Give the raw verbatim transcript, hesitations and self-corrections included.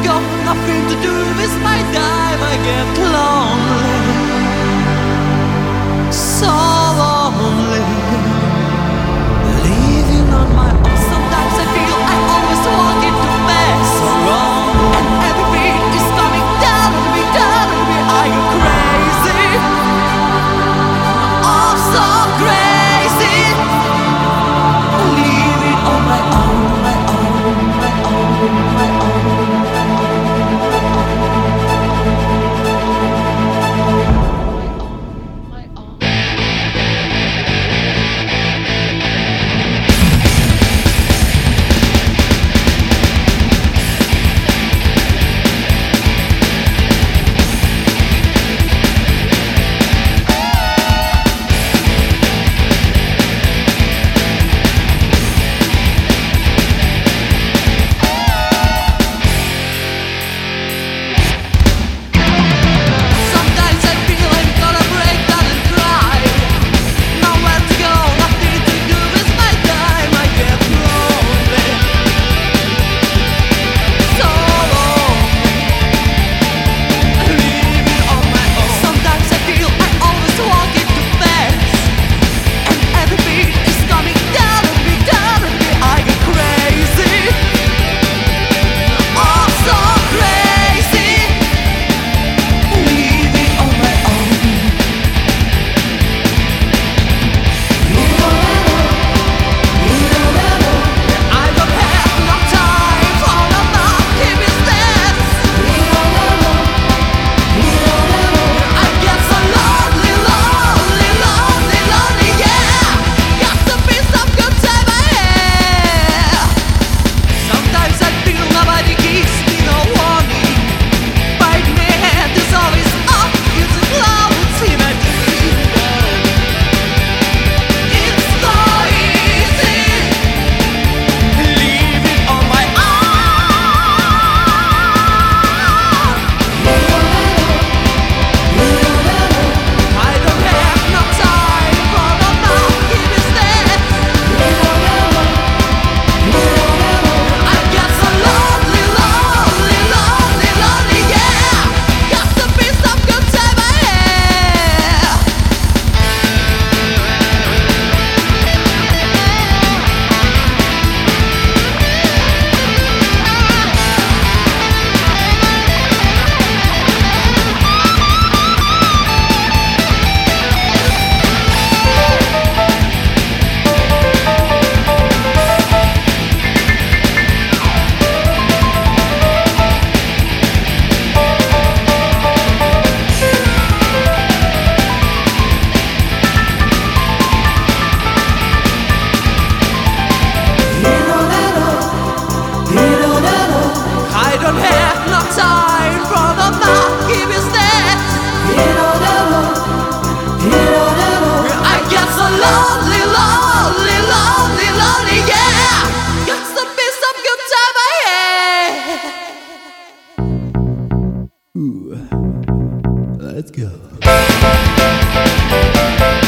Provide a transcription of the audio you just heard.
got nothing to do with my time. I get lonely, so lonely, living on my own. Sometimes I feel I always want it to pass so wrong, and every beat is coming down on me, down on me. I go crazy, oh so crazy, living on my own, my own, my own, my own. Let's go.